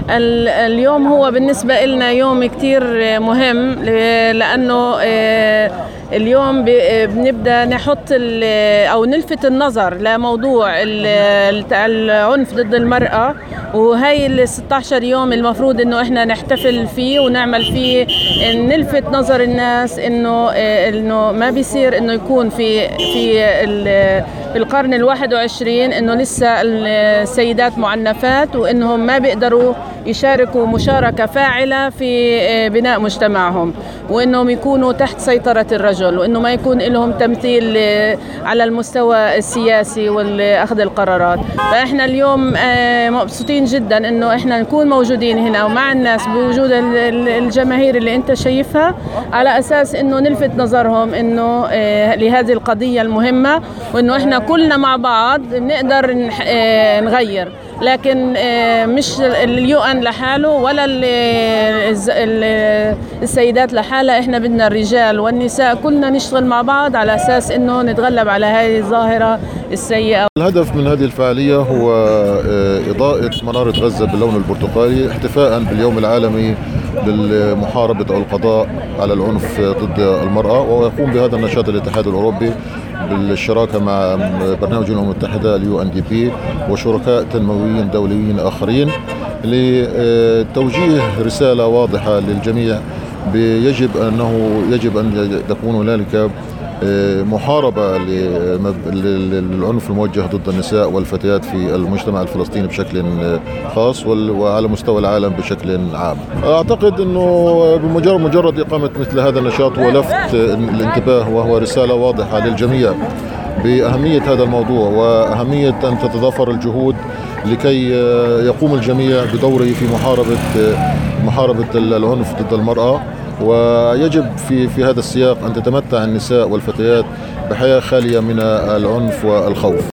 اليوم هو بالنسبة لنا يوم كتير مهم، لأنه اليوم بنبدأ نحط أو نلفت النظر لموضوع العنف ضد المرأة. وهي ال 16 يوم المفروض إنه إحنا نحتفل فيه ونعمل فيه، نلفت نظر الناس إنه ما بيصير إنه يكون في القرن ال21 إنه لسه السيدات معنفات، وإنهم ما بيقدروا يشاركوا مشاركة فاعلة في بناء مجتمعهم، وإنهم يكونوا تحت سيطرة الرجل، وإنه ما يكون لهم تمثيل على المستوى السياسي والأخذ القرارات. فإحنا اليوم مبسوطين جدا إنه إحنا نكون موجودين هنا ومع الناس بوجود الجماهير اللي أنت شايفها، على أساس إنه نلفت نظرهم إنه لهذه القضية المهمة، وإنه إحنا كلنا مع بعض نقدر نغير. لكن مش اليوان لحاله ولا السيدات لحالها، احنا بدنا الرجال والنساء كلنا نشتغل مع بعض على اساس انه نتغلب على هذه الظاهرة السيئة. الهدف من هذه الفعالية هو إضاءة منارة غزة باللون البرتقالي احتفاء باليوم العالمي للمحاربة أو القضاء على العنف ضد المرأة. ويقوم بهذا النشاط الاتحاد الأوروبي بالشراكة مع برنامج الأمم المتحدة UNDP وشركاء تنمويين دوليين آخرين لتوجيه رسالة واضحة للجميع. يجب أن تكون هنالك محاربة للعنف الموجه ضد النساء والفتيات في المجتمع الفلسطيني بشكل خاص وعلى مستوى العالم بشكل عام. أعتقد أنه بمجرد إقامة مثل هذا النشاط ولفت الانتباه، وهو رسالة واضحة للجميع بأهمية هذا الموضوع وأهمية أن تتضافر الجهود لكي يقوم الجميع بدوره في محاربة العنف ضد المرأة. ويجب في هذا السياق أن تتمتع النساء والفتيات بحياة خالية من العنف والخوف.